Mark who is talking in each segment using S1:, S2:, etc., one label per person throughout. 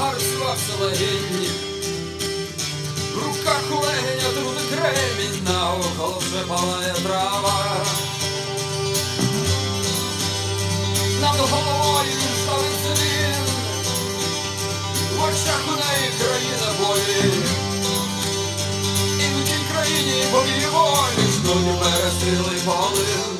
S1: замарцювався легінь, в руках у легеня трудий кремінь, навколо вже палає трава. Над головою ставиться він, в очах у неї країна болі, і в тій країні богів волі ждуть перестрілий полин.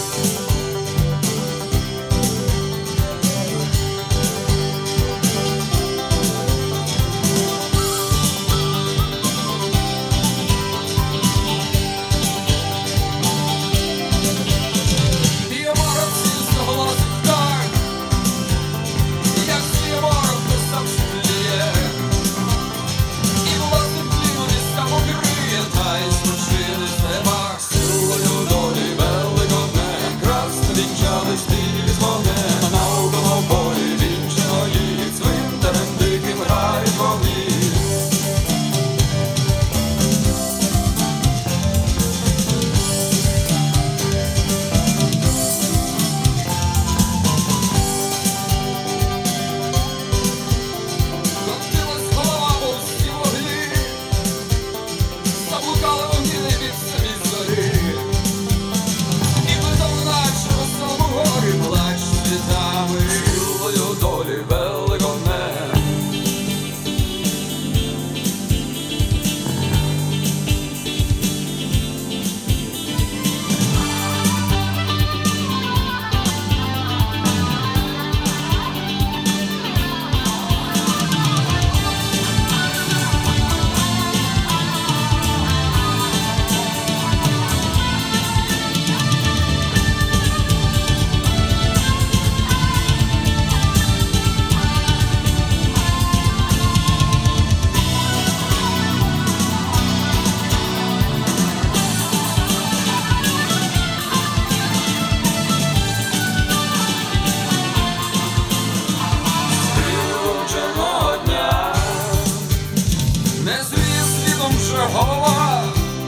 S1: Голова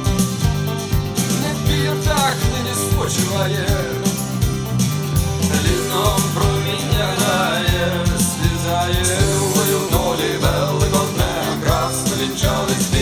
S1: не в п'ятах нині спочиває, ліном проміння грає, слізає в мою долі великодне, красно вінчались.